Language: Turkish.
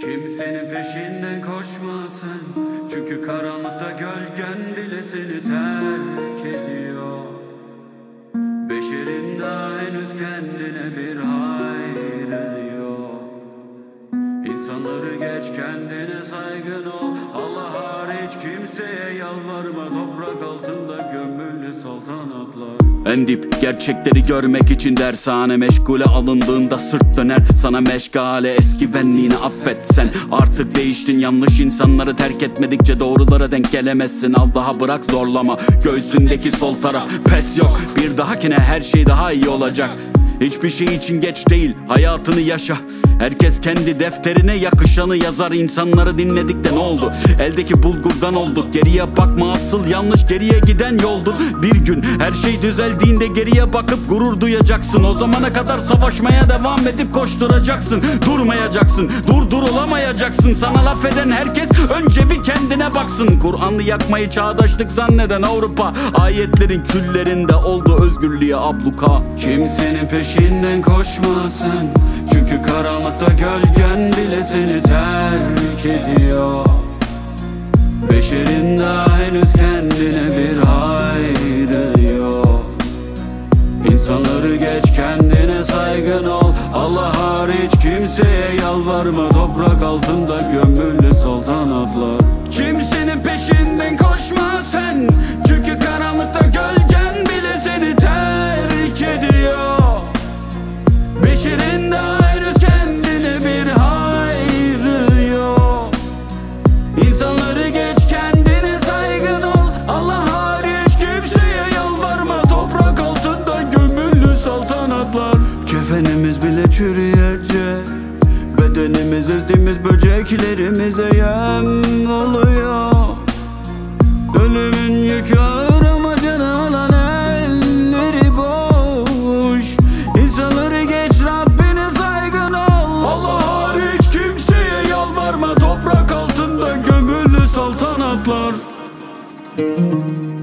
Kimsenin peşinden koşma sen, çünkü karanlıkta gölgen bile seni terk ediyor. Beşerin daha henüz kendine bir hayrı yok. İnsanları geç, kendine saygın ol. Allah hariç kimseye yalvarma. Toprak altında gömülü saltanatlar. En dip gerçekleri görmek için dershane meşgule alındığında sırt döner. Sana meşgale eski benliğini affetsen. Artık değiştin, yanlış insanları terk etmedikçe doğrulara denk gelemezsin. Al daha bırak zorlama, göğsündeki sol taraf pes yok. Bir dahakine her şey daha iyi olacak. Hiçbir şey için geç değil, hayatını yaşa. Herkes kendi defterine yakışanı yazar. İnsanları dinledik de ne oldu? Eldeki bulgurdan olduk. Geriye bakma, asıl yanlış geriye giden yoldur. Bir gün her şey düzeldiğinde geriye bakıp gurur duyacaksın. O zamana kadar savaşmaya devam edip koşturacaksın. Durmayacaksın, durdurulamayacaksın. Sana laf eden herkes önce bir kendine baksın. Kur'an'ı yakmayı çağdaşlık zanneden Avrupa, ayetlerin küllerinde oldu özgürlüğe abluka. Kimsenin peşinden koşma sen, çünkü karanlıkta gölgen bile seni terk ediyor. Beşerin daha henüz kendine bir hayrı yok. İnsanları geç, kendine saygın ol. Allah hariç kimseye yalvarma. Toprak altında gömülü saltanatlar. Kimsenin peşinden koşma sen, çünkü karanlıkta gölgen bile seni terk ediyor. Beşerin daha henüz kendine bir hayrı yok. İnsanları geç, kendine saygın ol. Allah hariç kimseye yalvarma. Toprak altında gömülü saltanatlar. Kefenimiz bile çürüyecek, bedenimiz ezdiğimiz böceklerimize yem oluyor. Ölümün yükü ağır ama canı alan elleri boş. İnsanları geç, Rabbine saygın ol. Allah hariç kimseye yalvarma. Toprak altında gömülü saltanatlar.